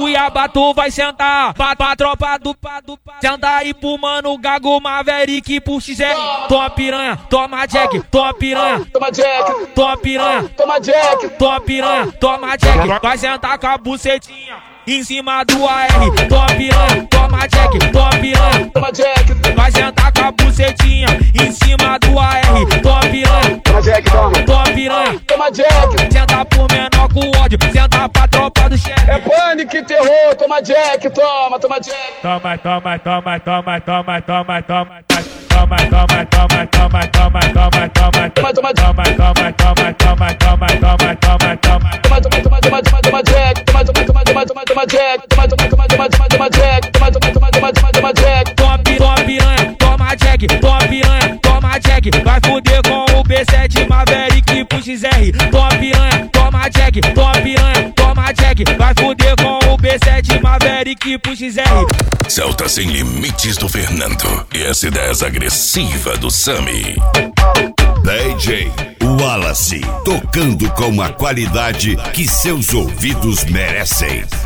Cuiabá tu vai sentar, pra tropa do senta aí pro mano Gago Maverick pro XR. Toma piranha, toma Jack, toma piranha, Toma Jack, toma piranha, toma Jack, toma piranha, toma Jack. Vai sentar com a bucetinha em cima do AR. Toma piranha, toma Jack, toma piranha, toma Jack, vai sentar com a bucetinha em cima do AR. Toma piranha, toma Jack, toma piranha, toma Jack. senta por menor com ódio, senta pra tropa do chefe. É pânico e terror, toma Jack, toma Jack. Toma, toma, toma, toma, toma, toma, toma. Toma, toma, toma, toma, toma, toma, toma. Toma, toma, Toma, toma, toma, toma, toma, toma, toma, toma. toma Jack, toma Jack, toma Jack, toma Jack. Toma piranha, toma Jack, toma piranha, toma Jack. Vai fuder com o B7 Maverick pro XR. Toma piranha, toma Jack, toma piranha, toma Jack. Vai fuder com o B7 Maverick pro XR. Celta Sem Limites do Fernando e S10 agressiva do Sammy. DJ Wallace, tocando com a qualidade que seus ouvidos merecem.